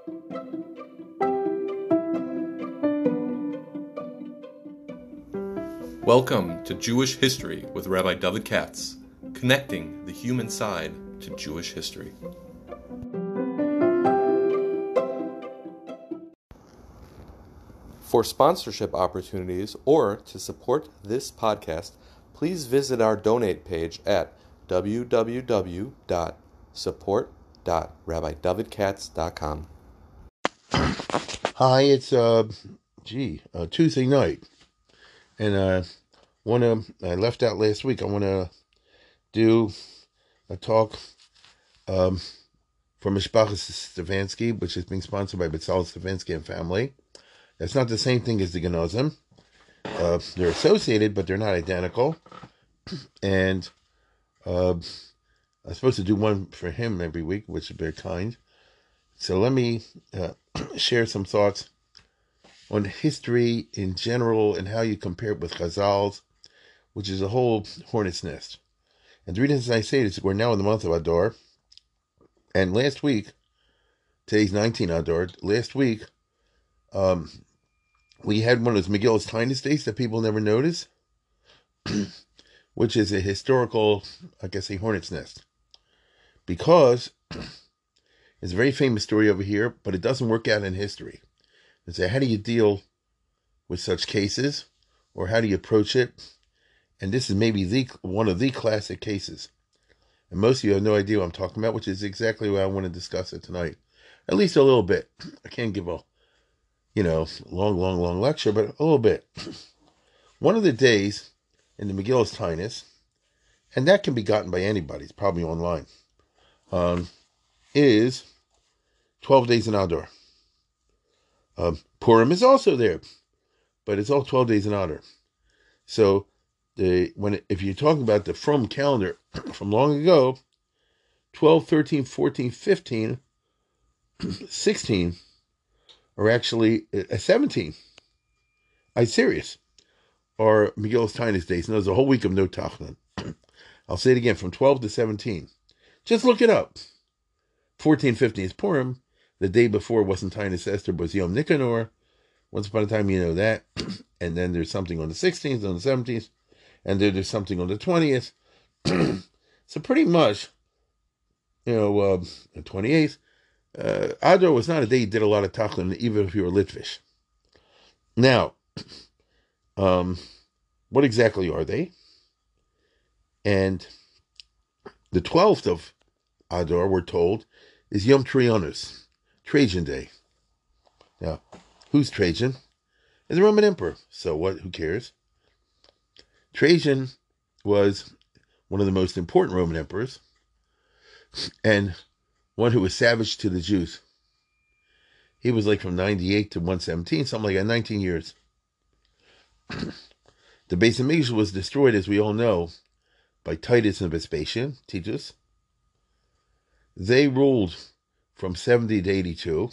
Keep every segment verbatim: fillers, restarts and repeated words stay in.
Welcome to Jewish History with Rabbi David Katz, connecting the human side to Jewish history. For sponsorship opportunities or to support this podcast, please visit our donate page at w w w dot support dot rabbi david katz dot com. Hi, it's uh, gee, uh, Tuesday night, and uh, wanna I left out last week. I wanna do a talk um for Mishpachas Stefanski, which is being sponsored by Bezalel Stefanski and family. That's not the same thing as the Genozim. Uh, they're associated, but they're not identical. And uh, I'm supposed to do one for him every week, which is very kind. So let me uh, share some thoughts on history in general and how you compare it with Chazal's, which is a whole hornet's nest. And the reason I say this is we're now in the month of Adar. And last week, today's nineteen Adar, last week, um, we had one of those Megillus Tainus days that people never notice, which is a historical, I guess, a hornet's nest. Because it's a very famous story over here, but it doesn't work out in history. And so how do you deal with such cases, or how do you approach it? And this is maybe the one of the classic cases. And most of you have no idea what I'm talking about, which is exactly why I want to discuss it tonight. At least a little bit. I can't give a, you know, long, long, long lecture, but a little bit. One of the days in the Megillus Tainus, and that can be gotten by anybody, it's probably online, um, is twelve days in Adar. Um, Purim is also there, but it's all twelve days in Adar. So, the when if you're talking about the From calendar from long ago, twelve, thirteen, fourteen, fifteen, sixteen are actually uh, seventeen. I'm serious. Or Megillus Tainus days. And there's a whole week of no Tachnan. I'll say it again, from twelve to seventeen. Just look it up. fourteen, fifteen is Purim. The day before wasn't Tainus Esther, but was Yom Nicanor. Once upon a time, you know that. And then there's something on the sixteenth, on the seventeenth. And then there's something on the twentieth. So pretty much, you know, uh, the twenty-eighth, uh, Adar was not a day you did a lot of Tachlan, even if you were Litvish. Now, um, what exactly are they? And the twelfth of Adar, we're told, is Yom Trajanus, Trajan Day. Now, who's Trajan? Is the Roman Emperor. So what? Who cares? Trajan was one of the most important Roman emperors, and one who was savage to the Jews. He was like from ninety-eight to one seventeen, something like that, nineteen years. The Beis Hamikdash was destroyed, as we all know, by Titus and Vespasian, Titus. They ruled from seventy to eighty-two.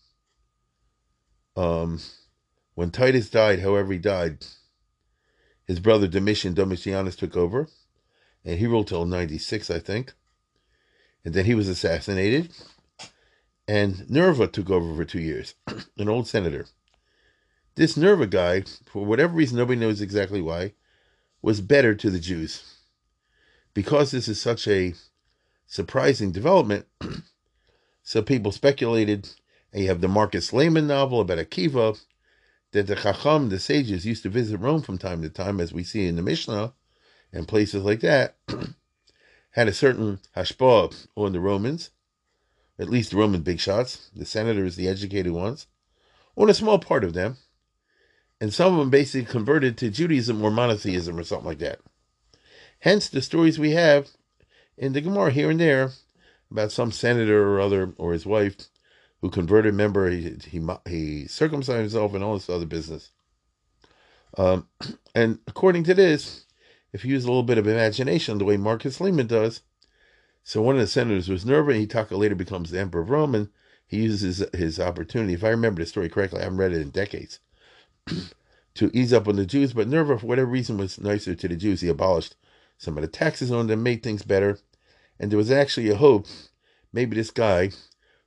Um, when Titus died, however he died, his brother Domitian, Domitianus, took over, and he ruled till ninety-six, I think. And then he was assassinated, and Nerva took over for two years, an old senator. This Nerva guy, for whatever reason, nobody knows exactly why, was better to the Jews. Because this is such a surprising development, so people speculated, and you have the Marcus Lehman novel about Akiva, that the Chacham, the sages, used to visit Rome from time to time, as we see in the Mishnah, and places like that, had a certain hashpah on the Romans, at least the Roman big shots, the senators, the educated ones, on a small part of them, and some of them basically converted to Judaism or monotheism or something like that. Hence the stories we have in the Gemara here and there about some senator or other, or his wife, who converted. Remember, he he, he circumcised himself and all this other business. Um, and according to this, if you use a little bit of imagination, the way Marcus Lehman does, so one of the senators was Nerva, and he later becomes the emperor of Rome, and he uses his, his opportunity, if I remember the story correctly, I haven't read it in decades, to ease up on the Jews. But Nerva, for whatever reason, was nicer to the Jews. He abolished some of the taxes on them, made things better, and there was actually a hope maybe this guy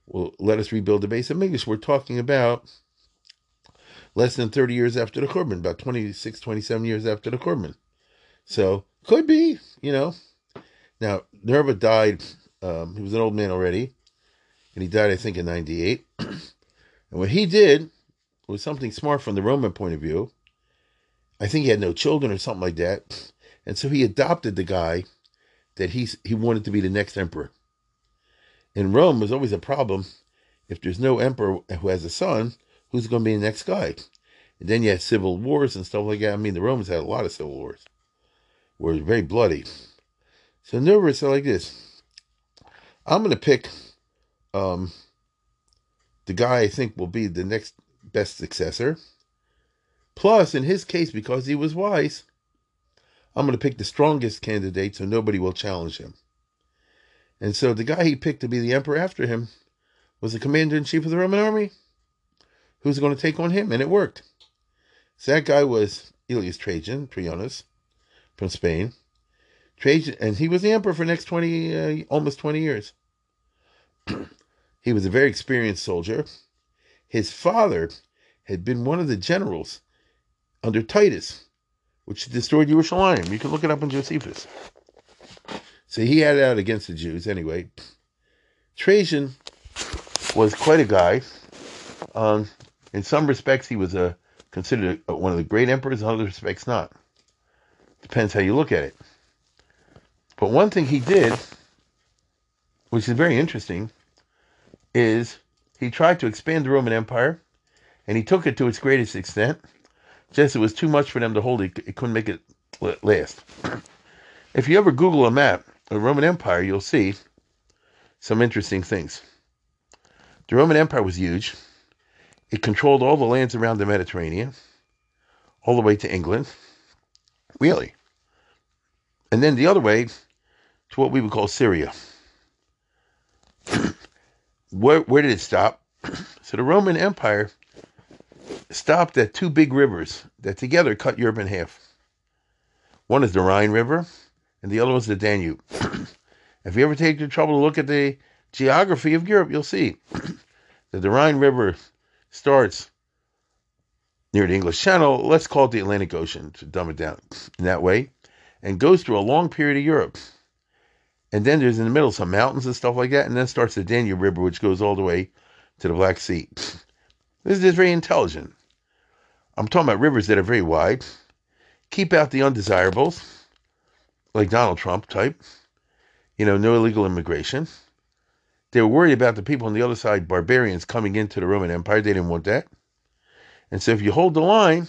well, let us rebuild the base of Mikdash. We're talking about less than thirty years after the Churban, about twenty-six, twenty-seven years after the Churban. So, could be, you know. Now, Nerva died, um, he was an old man already, and he died, I think, in ninety-eight. And what he did was something smart from the Roman point of view. I think he had no children or something like that. And so he adopted the guy that he, he wanted to be the next emperor. In Rome, there's always a problem. If there's no emperor who has a son, who's going to be the next guy? And then you had civil wars and stuff like that. I mean, the Romans had a lot of civil wars. Were very bloody. So Nerva said like this. I'm going to pick um, the guy I think will be the next best successor. Plus, in his case, because he was wise, I'm going to pick the strongest candidate so nobody will challenge him. And so the guy he picked to be the emperor after him was the commander-in-chief of the Roman army, who's going to take on him, and it worked. So that guy was Aelius Trajan, Traianus, from Spain. Trajan, and he was the emperor for the next twenty, uh, almost twenty years. He was a very experienced soldier. His father had been one of the generals under Titus, which destroyed Jerusalem. You can look it up in Josephus. So he had it out against the Jews anyway. Trajan was quite a guy. Um, in some respects, he was a, considered a, one of the great emperors. In other respects, not. Depends how you look at it. But one thing he did, which is very interesting, is he tried to expand the Roman Empire, and he took it to its greatest extent. Just it was too much for them to hold. It, it couldn't make it last. If you ever Google a map of the Roman Empire, you'll see some interesting things. The Roman Empire was huge. It controlled all the lands around the Mediterranean, all the way to England. Really. And then the other way to what we would call Syria. where, where did it stop? So the Roman Empire stopped at two big rivers that together cut Europe in half. One is the Rhine River, and the other one's the Danube. If you ever take the trouble to look at the geography of Europe, you'll see that the Rhine River starts near the English Channel, let's call it the Atlantic Ocean, to dumb it down in that way, and goes through a long period of Europe. And then there's in the middle some mountains and stuff like that, and then starts the Danube River, which goes all the way to the Black Sea. This is just very intelligent. I'm talking about rivers that are very wide. Keep out the undesirables, like Donald Trump type. You know, no illegal immigration. They were worried about the people on the other side, barbarians, coming into the Roman Empire. They didn't want that. And so if you hold the line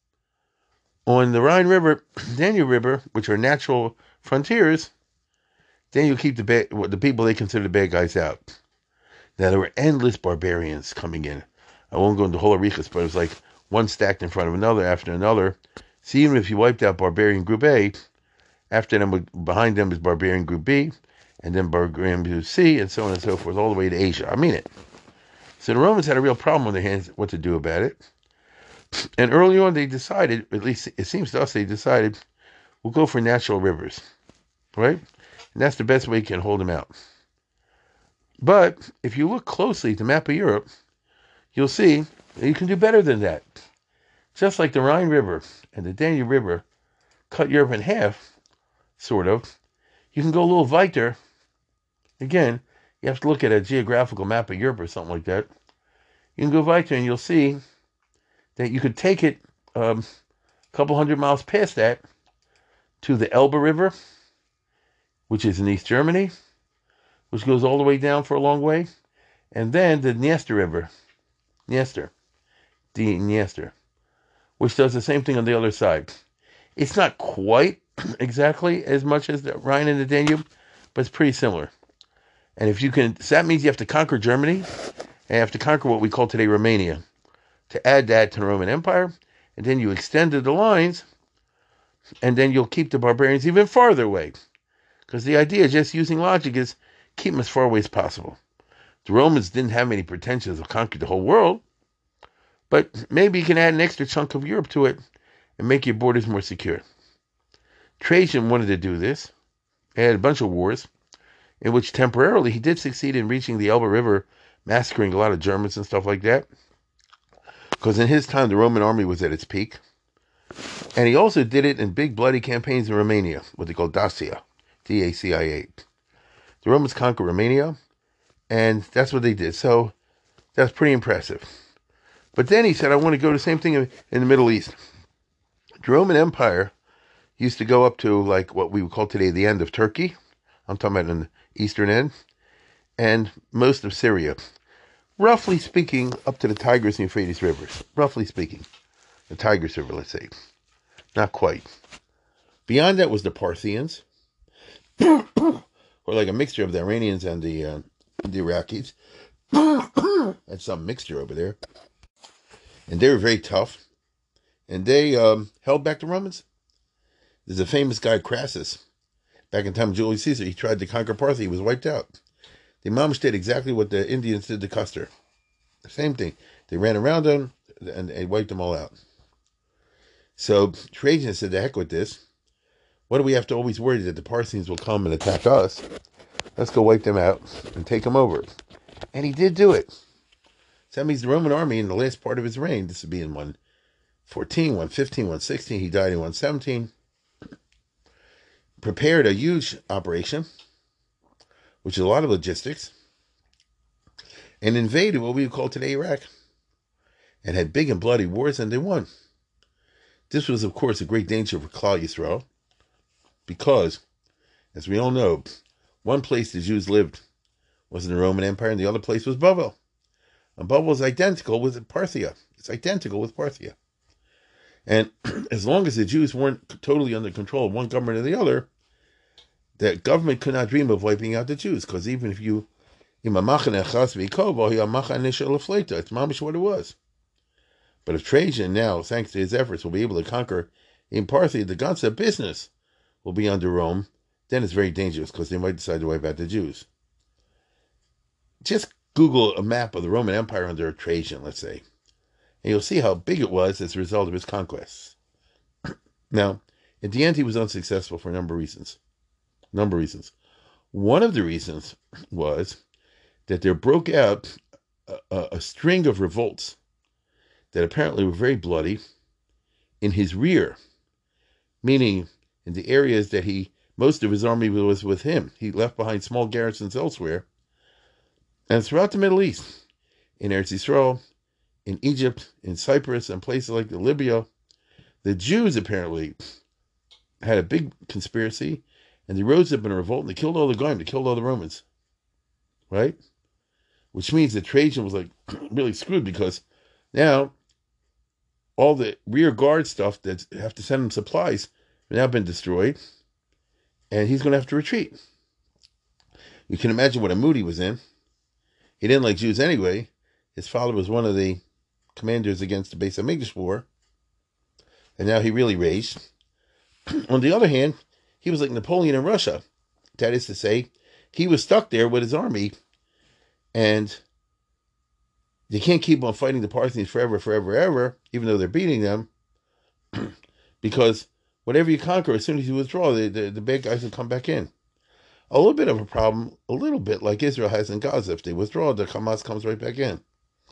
on the Rhine River, Danube River, which are natural frontiers, then you keep the bad, the people they consider the bad guys out. Now, there were endless barbarians coming in. I won't go into whole Arichas, but it was like one stacked in front of another after another. So even if you wiped out barbarian group A, after them, behind them is barbarian group B, and then barbarian group C, and so on and so forth, all the way to Asia. I mean it. So the Romans had a real problem on their hands what to do about it. And early on they decided, at least it seems to us, they decided, we'll go for natural rivers. Right? And that's the best way you can hold them out. But if you look closely at the map of Europe, you'll see that you can do better than that. Just like the Rhine River and the Danube River cut Europe in half, sort of, you can go a little weiter. Again, you have to look at a geographical map of Europe or something like that. You can go weiter and you'll see that you could take it um, a couple hundred miles past that to the Elbe River, which is in East Germany, which goes all the way down for a long way, and then the Dniester River, Dniester, the Dniester, which does the same thing on the other side. It's not quite exactly as much as the Rhine and the Danube, but it's pretty similar. And if you can, so that means you have to conquer Germany, and you have to conquer what we call today Romania, to add that to the Roman Empire, and then you extended the lines, and then you'll keep the barbarians even farther away. Because the idea, just using logic, is keep them as far away as possible. The Romans didn't have any pretensions of conquering the whole world, but maybe you can add an extra chunk of Europe to it and make your borders more secure. Trajan wanted to do this. He had a bunch of wars in which temporarily he did succeed in reaching the Elbe River massacring a lot of Germans and stuff like that. Because in his time, the Roman army was at its peak. And he also did it in big bloody campaigns in Romania, what they call Dacia, D A C I A. The Romans conquered Romania, and that's what they did. So that's pretty impressive. But then he said, I want to go the same thing in, in the Middle East. The Roman Empire used to go up to like what we would call today the end of Turkey. I'm talking about in the eastern end. And most of Syria. Roughly speaking, up to the Tigris and Euphrates rivers. Roughly speaking. The Tigris River, let's say. Not quite. Beyond that was the Parthians. Or like a mixture of the Iranians and the, uh, the Iraqis. That's some mixture over there. And they were very tough. And they um, held back the Romans. There's a famous guy, Crassus. Back in time of Julius Caesar, he tried to conquer Parthia. He was wiped out. The Imams did exactly what the Indians did to Custer. The same thing. They ran around them and they wiped them all out. So Trajan said, the heck with this. What do we have to always worry that the Parthians will come and attack us? Let's go wipe them out and take them over. And he did do it. So that means the Roman army in the last part of his reign, this would be in one fourteen, one fifteen, one sixteen, he died in one seventeen, prepared a huge operation, which is a lot of logistics, and invaded what we would call today Iraq, and had big and bloody wars, and they won. This was, of course, a great danger for Klal Yisrael, because, as we all know, one place the Jews lived was in the Roman Empire, and the other place was Babel. And Babel is identical with Parthia. It's identical with Parthia. And as long as the Jews weren't totally under control of one government or the other, the government could not dream of wiping out the Jews, because even if you, it's mamish what it was. But if Trajan now, thanks to his efforts, will be able to conquer in Parthia, the Gansa business will be under Rome, then it's very dangerous, because they might decide to wipe out the Jews. Just Google a map of the Roman Empire under Trajan, let's say, and you'll see how big it was as a result of his conquests. Now, at the end, he was unsuccessful for a number of reasons. A number of reasons. One of the reasons was that there broke out a, a, a string of revolts that apparently were very bloody in his rear, meaning in the areas that he, most of his army was with him. He left behind small garrisons elsewhere. And throughout the Middle East, in Eretz Yisrael, in Egypt, in Cyprus, and places like Libya, the Jews apparently had a big conspiracy, and they rose up in a revolt, and they killed all the Goyim, they killed all the Romans, right? Which means that Trajan was like really screwed, because now all the rear guard stuff that have to send him supplies have now been destroyed, and he's going to have to retreat. You can imagine what a mood he was in. He didn't like Jews anyway. His father was one of the commanders against the Beis Hamikdash war, and now he really raged. On the other hand, he was like Napoleon in Russia. That is to say, he was stuck there with his army, and they can't keep on fighting the Parthians forever, forever, ever, even though they're beating them, because whatever you conquer, as soon as you withdraw, the, the, the bad guys will come back in. A little bit of a problem, a little bit like Israel has in Gaza. If they withdraw, the Hamas comes right back in.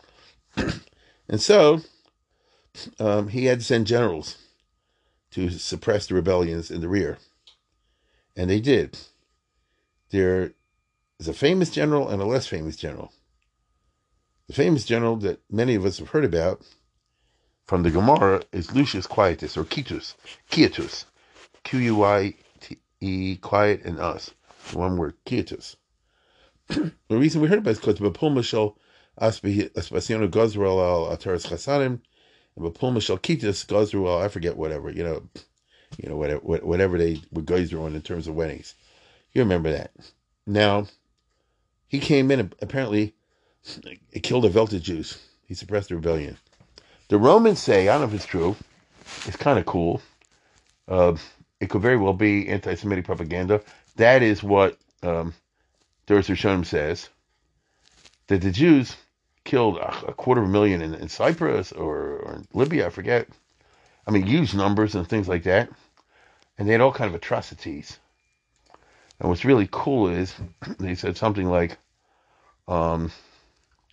And so, um, he had to send generals to suppress the rebellions in the rear. And they did. There is a famous general and a less famous general. The famous general that many of us have heard about from the Gemara is Lucius Quietus, or Quietus. Quietus. Q U I T E, quiet, and us. One word, Quietus. The reason we heard about it is because Bapul Mishal Aspasiano Gozrel al Ataras Chasanim, and Bapul Mishal Quietus Gozrel, I forget whatever, you know, you know, whatever, whatever they were Gozrel on in terms of weddings. You remember that. Now, he came in, apparently, it killed the Velta Jews. He suppressed the rebellion. The Romans say, I don't know if it's true, it's kind of cool. Uh, it could very well be anti-Semitic propaganda. That is what um, Doris Rishonim says, that the Jews killed a, a quarter of a million in, in Cyprus or, or in Libya, I forget. I mean, huge numbers and things like that. And they had all kind of atrocities. And what's really cool is, they said something like, um,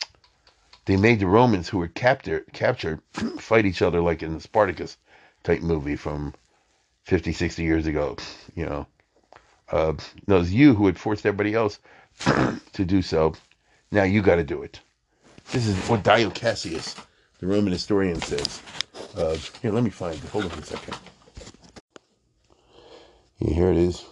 they made the Romans who were captured captured fight each other like in the Spartacus type movie from fifty, sixty years ago. You know, uh, those you who had forced everybody else to do so, now you got to do it. This is what Dio Cassius, the Roman historian, says. Uh, here, let me find it. Hold on for a second. Yeah, here it is.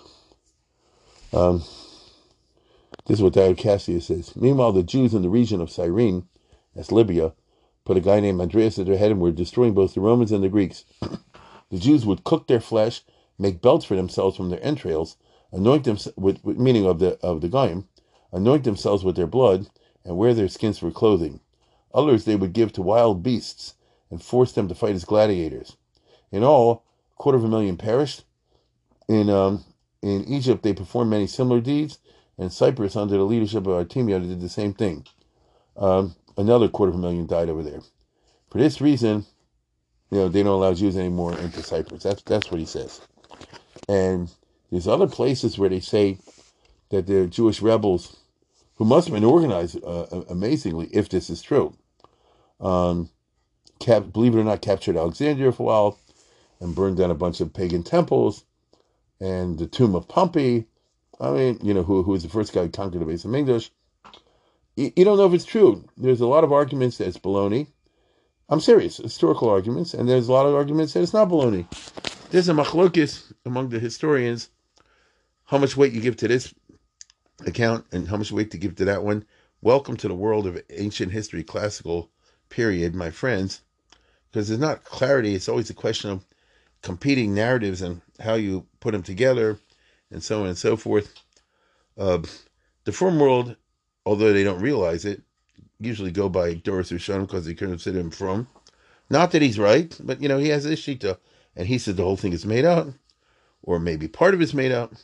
Um, this is what Dio Cassius says. Meanwhile, the Jews in the region of Cyrene, that's Libya, put a guy named Andreas at their head and were destroying both the Romans and the Greeks. The Jews would cook their flesh, make belts for themselves from their entrails, anoint them with, with meaning of the of the goyim, anoint themselves with their blood, and wear their skins for clothing. Others they would give to wild beasts and force them to fight as gladiators. In all, a quarter of a million perished. In um, in Egypt, they performed many similar deeds, and Cyprus, under the leadership of Artemia, did the same thing. Um, another quarter of a million died over there. For this reason, you know, they don't allow Jews anymore into Cyprus. That's that's what he says. And there's other places where they say that they're Jewish rebels who must have been organized uh, amazingly, if this is true. Um, cap- believe it or not, captured Alexandria for a while and burned down a bunch of pagan temples and the tomb of Pompey. I mean, you know, who who was the first guy who conquered the base of English. You, you don't know if it's true. There's a lot of arguments that it's baloney. I'm serious, historical arguments, and there's a lot of arguments that it's not baloney. There's a machlokes among the historians, how much weight you give to this account and how much weight to give to that one. Welcome to the world of ancient history, classical period, my friends, because there's not clarity. It's always a question of competing narratives and how you put them together and so on and so forth. Uh, the firm world, although they don't realize it, usually go by Doris Rishonim because they consider him from. Not that he's right, but, you know, he has this shita, and he said the whole thing is made out, or maybe part of it's made out.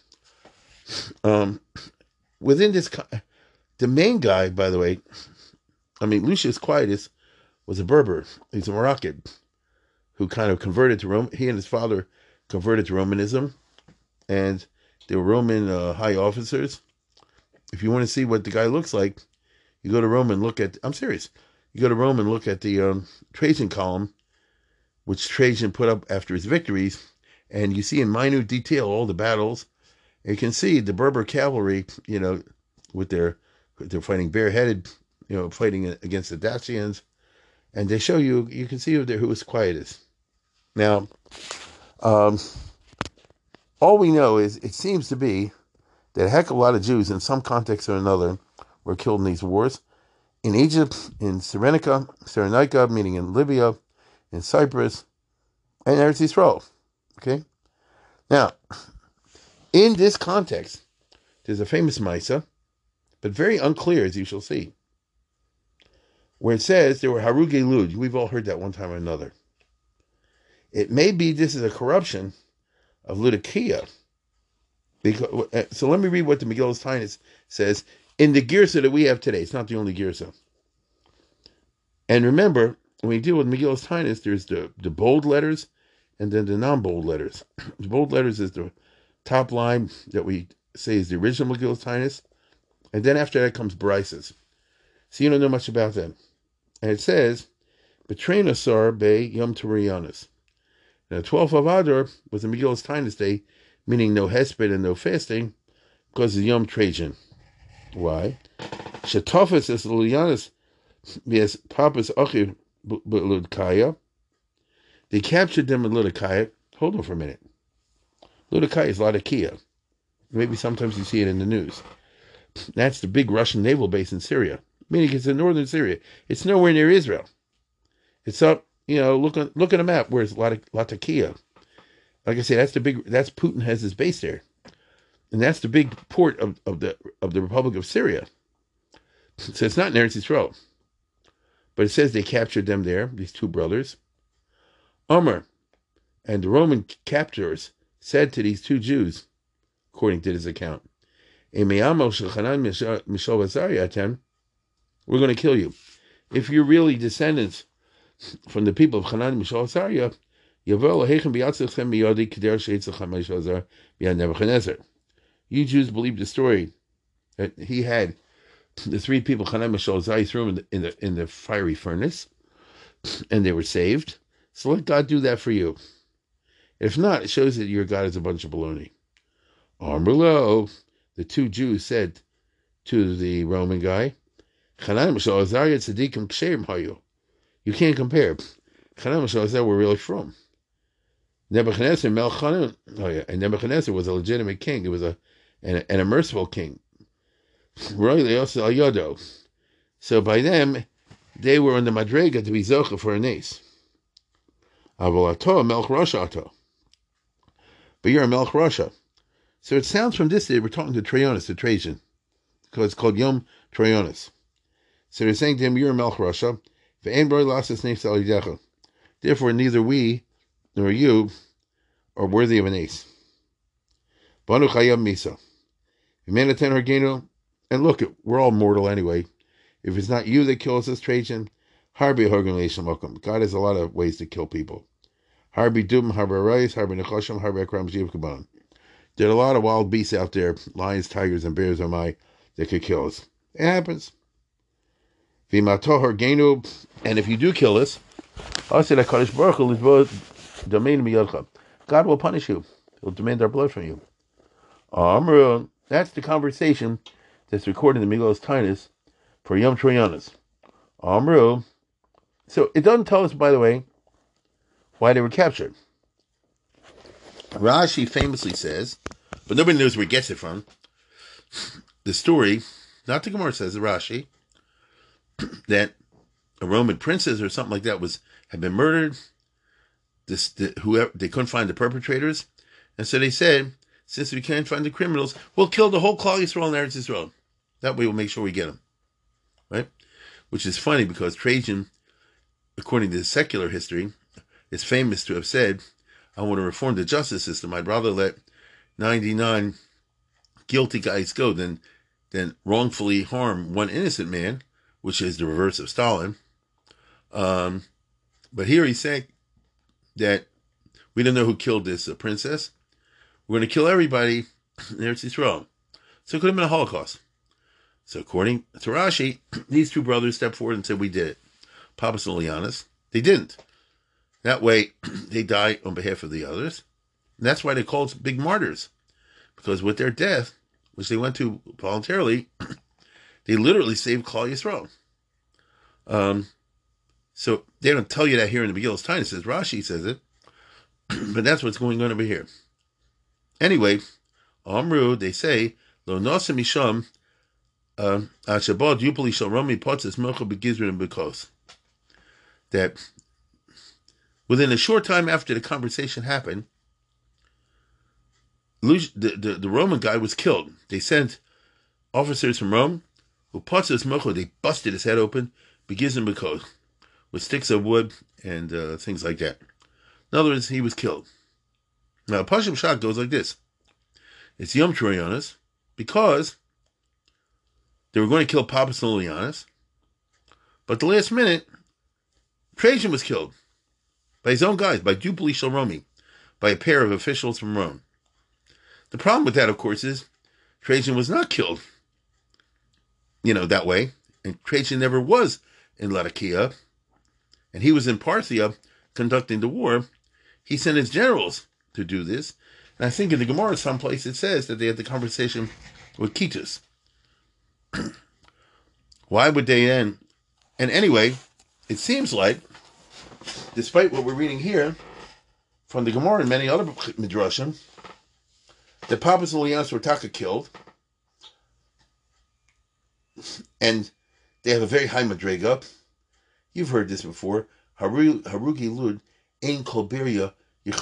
Um, within this, the main guy, by the way, I mean, Lucius Quietus was a Berber. He's a Moroccan who kind of converted to Rome. He and his father converted to Romanism, and they were Roman uh, high officers. If you want to see what the guy looks like, you go to Rome and look at, I'm serious, you go to Rome and look at the um, Trajan column, which Trajan put up after his victories, and you see in minute detail all the battles. And you can see the Berber cavalry, you know, with their, they're fighting bareheaded, you know, fighting against the Dacians, and they show you, you can see there who was Quietus. Now, um, all we know is it seems to be that a heck of a lot of Jews, in some context or another, were killed in these wars. In Egypt, in Cyrenaica, Cyrenaica, meaning in Libya, in Cyprus, and Eretz Yisrael. Okay? Now, in this context, there's a famous Maisa, but very unclear, as you shall see, where it says there were Haruge Lud. We've all heard that one time or another. It may be this is a corruption of Ludikia. Because, so let me read what the Megillus Tainus says in the Girsa that we have today. It's not the only Girsa. And remember, when you deal with Megillus Tainus, there's the, the bold letters and then the non-bold letters. The bold letters is the top line that we say is the original Megillus Tainus. And then after that comes Barises. So you don't know much about them. And it says, Betrainasar Be Yom Turianis. Now, the twelfth of Adar was the Megillus Tainus day, meaning no hesped and no fasting, because of Yom Trajan. Why? Shetofis is Lulianis, yes, Papas Achiv Ludkaya. They captured them in Ludkaya. Hold on for a minute. Ludkaya is Latakia. Maybe sometimes you see it in the news. That's the big Russian naval base in Syria, meaning it's in northern Syria. It's nowhere near Israel. It's up, you know, look on, look at a map. Where's Latakia? Like I say, that's the big. That's Putin has his base there, and that's the big port of, of the of the Republic of Syria. So it's not in Eretz Yisrael, but it says they captured them there. These two brothers, Omer, and the Roman captors said to these two Jews, according to this account, "We're going to kill you. If you're really descendants from the people of Hanan and Mishal Azariah, you Jews believe the story that he had the three people, Chanai, Mishael, Azariah, threw them in the, in the in the fiery furnace, and they were saved. So let God do that for you. If not, it shows that your God is a bunch of baloney. Amrlo, the two Jews said to the Roman guy, Chanai, Mishael, Azariah, tzaddikim ksherim hayu. You can't compare. Chanai, Mishael, Azariah were really from. Nebuchadnezzar, Melech Hanun, oh yeah, and Nebuchadnezzar was a legitimate king. It was a and, and a merciful king. So by them, they were on the madrega to be zocha for a nace. Avolato Melech Rasha. But you're a Melech Rasha. So it sounds from this that we're talking to Trajanus, to Trajan, because it's called Yom Trajanus. So they're saying to him, you're a Melech Rasha. Therefore, neither we nor you are worthy of an ace. Banu Chayam Misa. And look, we're all mortal anyway. If it's not you that kills us, Trajan, Harbi Horgan. God has a lot of ways to kill people. Harbi Dum, Harbi Arayis, Harbi Nechoshim, Harbi Akram Jiv Kaban. There are a lot of wild beasts out there, lions, tigers, and bears, am I, that could kill us. It happens. Vimato Horgenu, and if you do kill us, God will punish you. He'll demand our blood from you. Amru, that's the conversation that's recorded in the Megillas Taanis for Yom Trajanus. Amru. So it doesn't tell us, by the way, why they were captured. Rashi famously says, but nobody knows where he gets it from. The story, not the Gemara says, the Rashi, that a Roman princess or something like that was had been murdered. This the, whoever they couldn't find the perpetrators, and so they said, since we can't find the criminals, we'll kill the whole Klal Yisrael and Eretz Yisrael. That way we'll make sure we get them. Right? Which is funny because Trajan, according to the secular history, is famous to have said, I want to reform the justice system. I'd rather let ninety-nine guilty guys go than, than wrongfully harm one innocent man, which is the reverse of Stalin. Um, but here he's saying that we don't know who killed this uh, princess. We're going to kill everybody in Eretz Yisrael. So it could have been a Holocaust. So according to Rashi, these two brothers stepped forward and said, we did it. Papas and Lianas. They didn't. That way, they die on behalf of the others. And that's why they called big martyrs. Because with their death, which they went to voluntarily, they literally saved Klal Yisrael. Um, so they don't tell you that here in the Megillas Taanis. It says Rashi says it. But that's what's going on over here. Anyway, Amru, they say, Lo Nosa Misham, Ashabad Yupali Shalromi Potzes Mocha Begizrin and Bekos. That within a short time after the conversation happened, the, the, the Roman guy was killed. They sent officers from Rome who Potzes Mocha, they busted his head open, Begizrin Bekos, with sticks of wood and uh, things like that. In other words, he was killed. Now, Pashim Shach goes like this. It's Yom Trajanus because they were going to kill Papas and Lianas, but the last minute, Trajan was killed by his own guys, by Dupli Shalromi, by a pair of officials from Rome. The problem with that, of course, is Trajan was not killed, you know, that way, and Trajan never was in Latakia, and he was in Parthia conducting the war. He sent his generals to do this. And I think in the Gemara someplace it says that they had the conversation with Kitus. Why would they then? And anyway, it seems like, despite what we're reading here, from the Gemara and many other midrashim, that Papas and Lianas were taka killed, and they have a very high madrega. You've heard this before. Harugi Lud Ein Kolberia.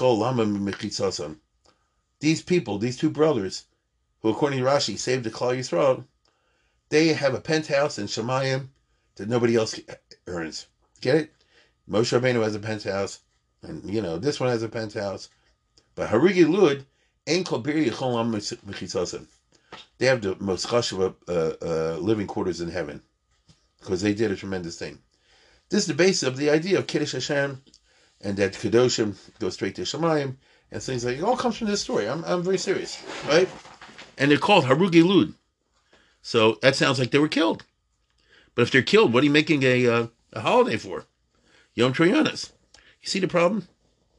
These people, these two brothers, who according to Rashi saved the Klal Yisrael, they have a penthouse in Shemayim that nobody else earns. Get it? Moshe Rabbeinu has a penthouse, and you know this one has a penthouse. But Harigi Lud ain't Kolbir Yicholam Mechitzasim. They have the most chashuv uh, uh, living quarters in heaven because they did a tremendous thing. This is the basis of the idea of Kiddush Hashem. And that Kedoshim go straight to Shemayim, and things like it all comes from this story. I'm I'm very serious, right? And they're called Harugi Lud. So that sounds like they were killed. But if they're killed, what are you making a uh, a holiday for? Yom Troyanis. You see the problem?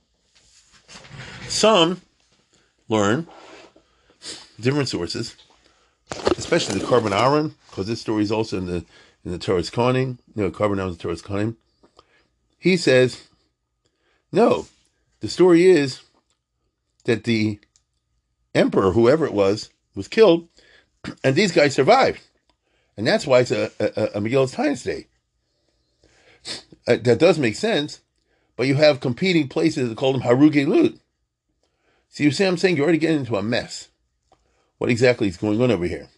Some learn different sources, especially the Carbon Aaron, because this story is also in the in the Torah's Kohanim. You know, Carbon Aaron is the Torah's Kohanim. He says, no, the story is that the emperor, whoever it was, was killed, and these guys survived. And that's why it's a, a, a Megillas Taanis Day. Uh, that does make sense, but you have competing places that call them Harugei Lud. So you see what I'm saying? You're already getting into a mess. What exactly is going on over here?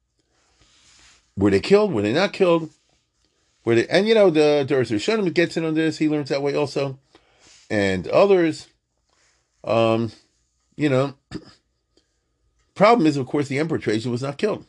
Were they killed? Were they not killed? Were they? And you know, the Doris Rishonim gets in on this. He learns that way also. And others, um, you know, problem is, of course, the Emperor Trajan was not killed.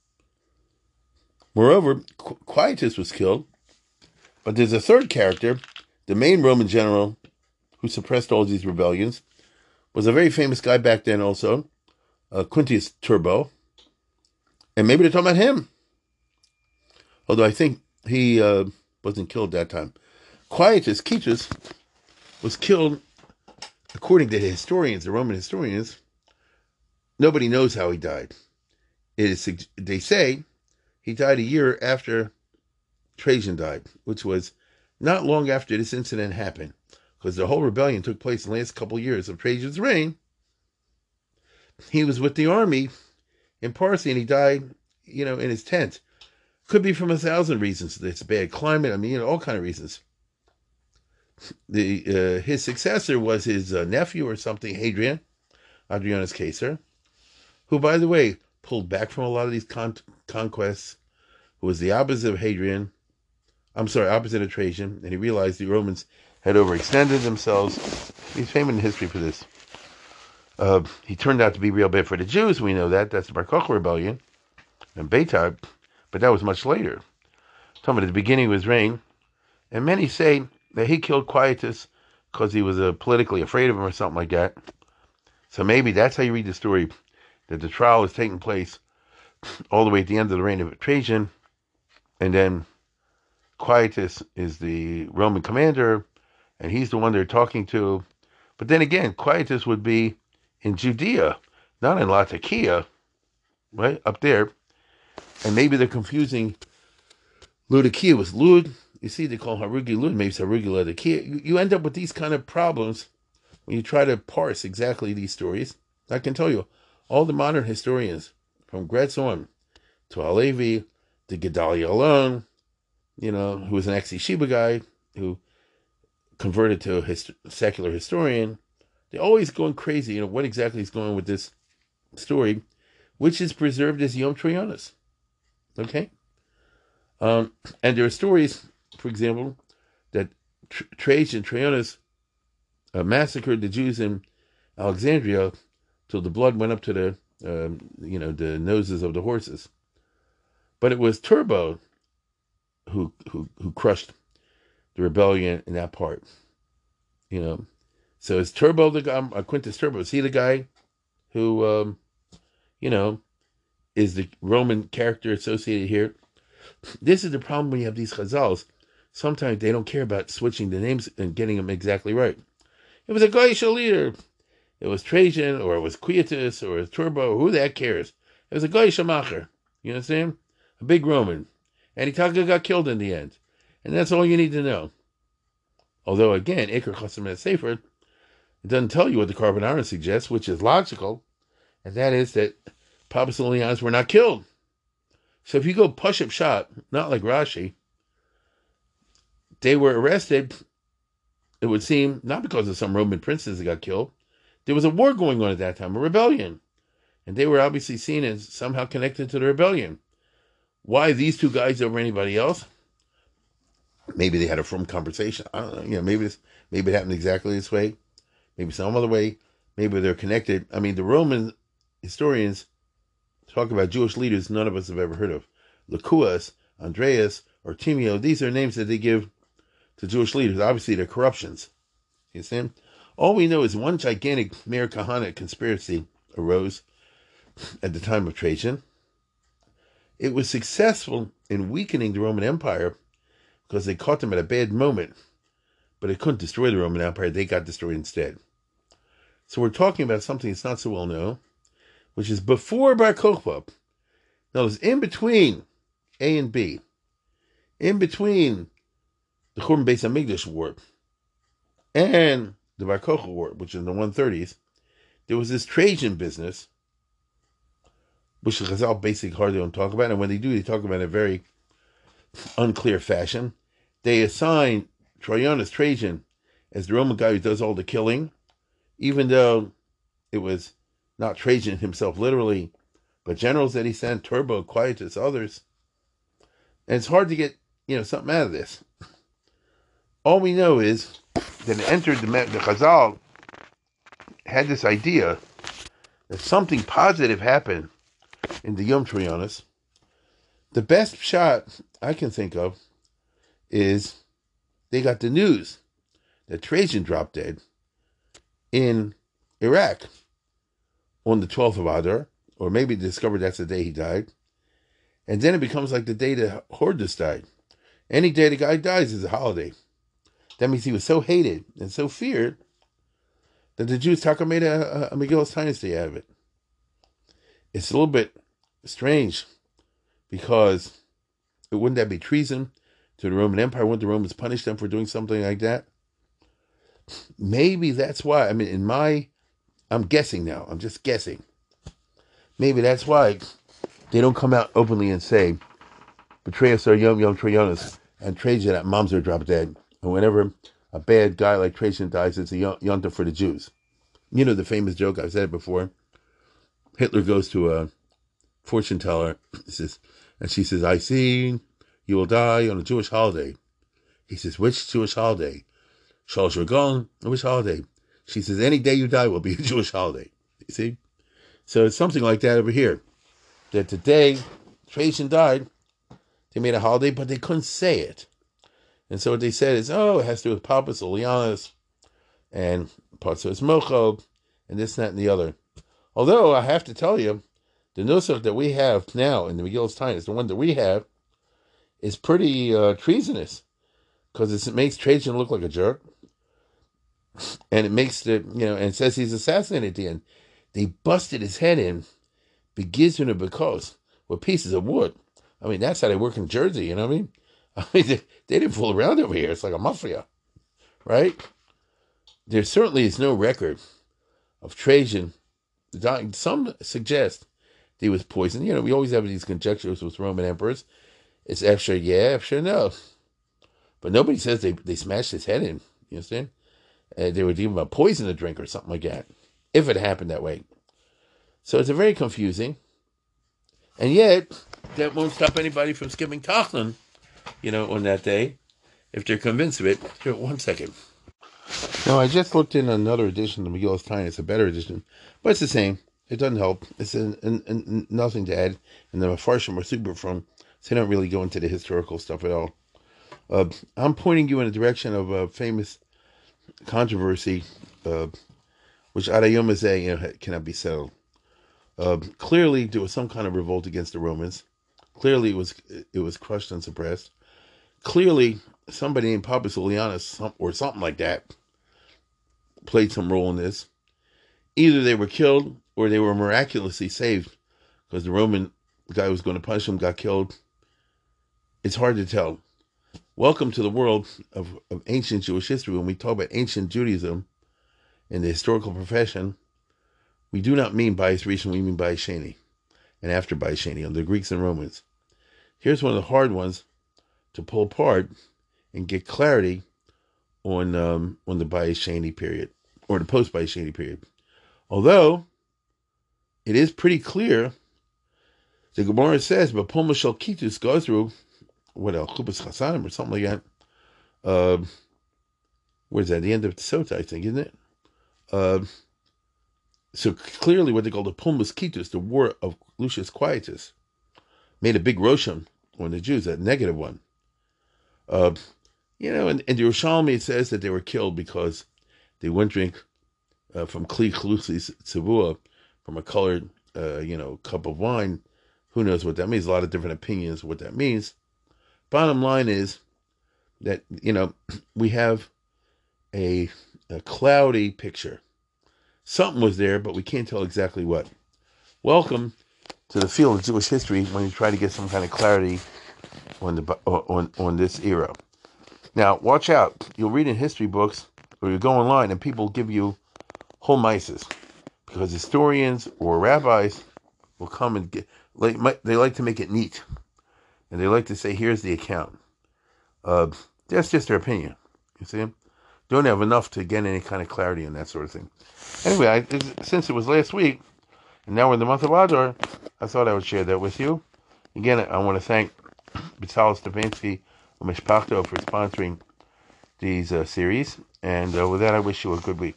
Moreover, Qu- Quietus was killed, but there's a third character, the main Roman general who suppressed all these rebellions, was a very famous guy back then also, uh, Quintus Turbo, and maybe they're talking about him. Although I think he uh, wasn't killed that time. Quietus, Quietus, was killed, according to the historians, the Roman historians. Nobody knows how he died. It is, they say he died a year after Trajan died, which was not long after this incident happened, because the whole rebellion took place in the last couple of years of Trajan's reign. He was with the army in Parthia, and he died, you know, in his tent. Could be from a thousand reasons. It's a bad climate. I mean, you know, all kind of reasons. The uh, his successor was his uh, nephew or something, Hadrian, Adrianus Caesar, who, by the way, pulled back from a lot of these con- conquests, who was the opposite of Hadrian. I'm sorry, opposite of Trajan, and he realized the Romans had overextended themselves. He's famous in history for this. Uh, he turned out to be real bad for the Jews. We know that. That's the Bar Kokhba rebellion and Beitar. But that was much later. Talking about the beginning of his reign. And many say that he killed Quietus because he was uh, politically afraid of him or something like that. So maybe that's how you read the story, that the trial is taking place all the way at the end of the reign of Trajan. And then Quietus is the Roman commander, and he's the one they're talking to. But then again, Quietus would be in Judea, not in Latakia, right, up there. And maybe they're confusing Ludikia with Lud. You see, they call Harugi Lud, maybe it's Harugi Ludikia. You, you end up with these kind of problems when you try to parse exactly these stories. I can tell you, all the modern historians, from Gretz on to Halevi, to Gedalia alone, you know, who was an ex-yeshiva guy, who converted to a hist- secular historian, they're always going crazy, you know, what exactly is going on with this story, which is preserved as Yom Troyanis. Okay? Um, and there are stories, for example, that Tr- Trajan, Trajanus, uh, massacred the Jews in Alexandria till the blood went up to the, um, you know, the noses of the horses. But it was Turbo who who who crushed the rebellion in that part. You know, so is Turbo the guy? Uh, Quintus Turbo, is he the guy who, um, you know, is the Roman character associated here? This is the problem when you have these chazals. Sometimes they don't care about switching the names and getting them exactly right. It was a Goyish leader. It was Trajan, or it was Quietus, or it was Turbo. Who the heck cares? It was a Goyish macher. You understand? A big Roman. And Itaka got killed in the end. And that's all you need to know. Although, again, Iker Chosim et Sefer, it doesn't tell you what the Carbon Aaron suggests, which is logical, and that is that Papas and Leons were not killed. So if you go push-up shot, not like Rashi, they were arrested, it would seem, not because of some Roman princes that got killed. There was a war going on at that time, a rebellion. And they were obviously seen as somehow connected to the rebellion. Why these two guys over anybody else? Maybe they had a firm conversation. I don't know. You know, maybe this, maybe it happened exactly this way. Maybe some other way. Maybe they're connected. I mean, the Roman historians talk about Jewish leaders none of us have ever heard of. Lucullus, Andreas, or Timeo. These are names that they give to Jewish leaders. Obviously, they're corruptions. You understand? All we know is one gigantic Meir Kahane conspiracy arose at the time of Trajan. It was successful in weakening the Roman Empire because they caught them at a bad moment, but it couldn't destroy the Roman Empire. They got destroyed instead. So we're talking about something that's not so well known, which is before Bar Kokhba. Now, it's in between A and B, in between the Churban Beis Hamikdash War and the Bar Kokhba War, which is in the one thirties, there was this Trajan business, which the Chazal basically hardly don't talk about, and when they do, they talk about it in a very unclear fashion. They assign Troianus Trajan as the Roman guy who does all the killing, even though it was not Trajan himself literally, but generals that he sent, Turbo, Quietus, others. And it's hard to get, you know, something out of this. All we know is that it entered the, the Chazal had this idea that something positive happened in the Yom Troianus. The best shot I can think of is they got the news that Trajan dropped dead in Iraq on the twelfth of Adar, or maybe they discovered that's the day he died. And then it becomes like the day that Hordas died. Any day the guy dies is a holiday. That means he was so hated and so feared that the Jews Taka made a, a, a Megillus Tainus Day out of it. It's a little bit strange because it, wouldn't that be treason to the Roman Empire? Wouldn't the Romans punish them for doing something like that? Maybe that's why. I mean, in my, I'm guessing now. I'm just guessing. Maybe that's why they don't come out openly and say, betray us our Yom Yom Troianus and Trajan at Mamzer drop dead. And whenever a bad guy like Trajan dies, it's a yontif for the Jews. You know the famous joke, I've said it before. Hitler goes to a fortune teller, says, and she says, I see you will die on a Jewish holiday. He says, which Jewish holiday? Shalosh Regon, which holiday? She says, any day you die will be a Jewish holiday. You see? So it's something like that over here. That the day Trajan died, they made a holiday, but they couldn't say it. And so what they said is, oh, it has to do with Papas Olianus and Partzos Mocho and this, that, and the other. Although I have to tell you, the nusach that we have now in the Megillus Tainus, the one that we have, is pretty uh, treasonous because it makes Trajan look like a jerk, and it makes the you know, and it says he's assassinated at the end. They busted his head in, begizun because with pieces of wood. I mean, that's how they work in Jersey. You know what I mean? I mean, they, they didn't fool around over here. It's like a mafia, right? There certainly is no record of Trajan. Some suggest that he was poisoned. You know, we always have these conjectures with Roman emperors. It's after yeah, after no. But nobody says they, they smashed his head in. You understand? And they would give him a poison to drink or something like that, if it happened that way. So it's a very confusing. And yet, that won't stop anybody from skipping Tachlin, you know, on that day, if they're convinced of it. Here, one second. Now, I just looked in another edition of Megillus Tainus, a better edition, but it's the same. It doesn't help. It's an, an, an, nothing to add. And the Mefarshim are super from, so they don't really go into the historical stuff at all. Uh, I'm pointing you in the direction of a famous controversy, uh, which Adayom Hazeh, you know, cannot be settled. Uh, clearly, there was some kind of revolt against the Romans. Clearly, it was it was crushed and suppressed. Clearly, somebody named Papas Olianus or something like that played some role in this. Either they were killed or they were miraculously saved because the Roman guy who was going to punish them got killed. It's hard to tell. Welcome to the world of, of ancient Jewish history. When we talk about ancient Judaism in the historical profession, we do not mean Bayis Rishon, we mean Bayis Sheni, and after Bayis Sheni, under the Greeks and Romans. Here's one of the hard ones to pull apart and get clarity on um, on the Bayis Sheni period, or the post-Bayis Sheni period. Although, it is pretty clear, the Gemara says, but Poma Shel Kitus goes through, what else, Chubas Chasanim or something like that. Uh, where's that? The end of Sota, I think, isn't it? Uh, so clearly what they call the Pulmus Kitus, the war of Lucius Quietus, made a big Rosham on the Jews, that negative one. Uh, you know, in, in the Yerushalmi it says that they were killed because they wouldn't drink uh, from Kli Chalusis Tzavua, from a colored, uh, you know, cup of wine, Who knows what that means? A lot of different opinions of what that means. Bottom line is that, you know, we have a, a cloudy picture. Something was there, but we can't tell exactly what. Welcome to the field of Jewish history when you try to get some kind of clarity on the on, on this era. Now, watch out. You'll read in history books or you go online and people give you whole mises because historians or rabbis will come and get, like, they like to make it neat. And they like to say, here's the account. Uh, that's just their opinion. You see? Don't have enough to get any kind of clarity on that sort of thing. Anyway, I, since it was last week, and now we're in the month of Adar, I thought I would share that with you. Again, I want to thank Betzalel Stefanski and Mishpachto for sponsoring these uh, series. And uh, with that, I wish you a good week.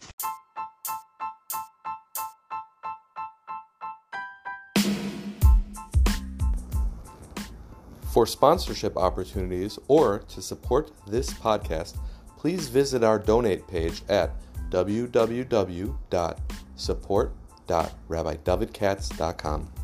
For sponsorship opportunities or to support this podcast, please visit our donate page at w w w dot support dot rabbi david katz dot com.